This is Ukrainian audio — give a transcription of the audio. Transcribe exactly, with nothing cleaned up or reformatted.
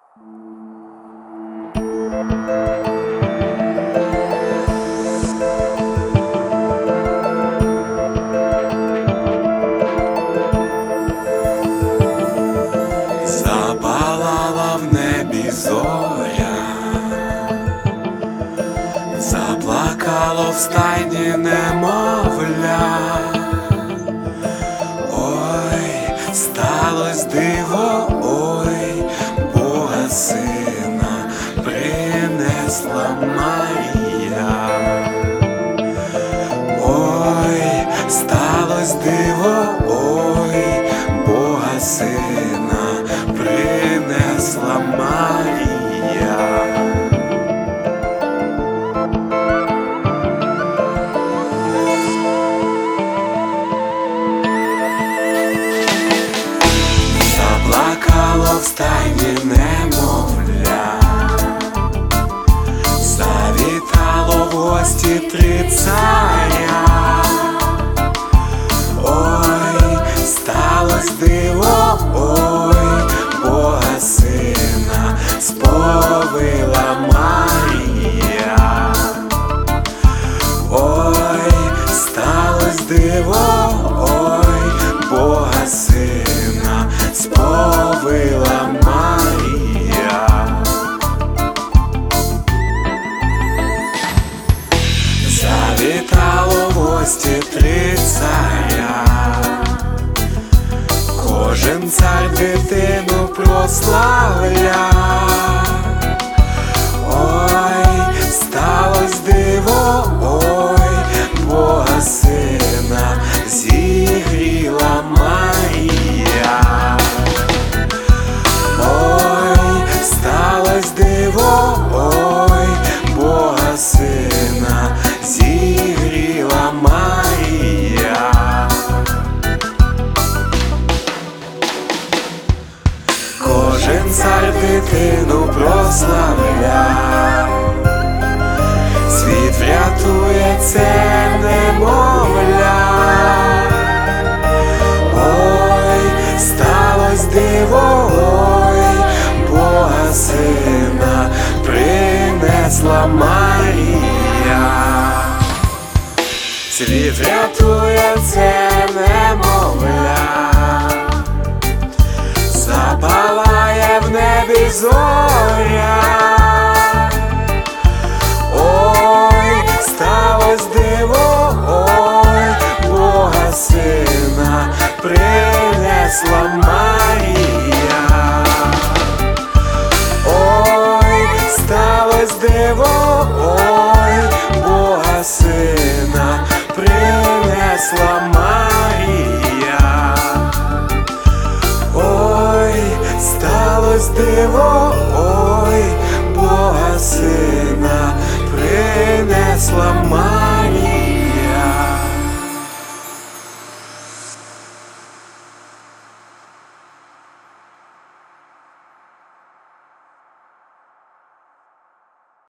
Запалала в небі зоря, заплакало в стайні немовля. Ой, сталось диво, ой, Бога сина принесла Марія. Ой, сталось диво, ой, Бога сина принесла Марія. Заплакало в стайні немовля, завітало в гості три царя. Ой, сталось диво, ой, Бога сина сповила Марія. Ой, сталось диво, ой, Бога сина сповила Марія. Завітало в гості три царя, кожен цар дитину прославля. Ой, сталось диво, ой, Бога сина зігріла Марія. Ой, сталось диво, ой, Бога сина зігріла Марія. Кожен цар дитину прославля, світ врятує це немовля. Ой, сталось диво, ой, Бога сина принесла Марія. Світ врятує це немовля, запалає в небі зоря. Ой, сталось диво, ой, Бога сина принесла Марія. Ой, сталось диво, ой, Бога сина принесла Марія.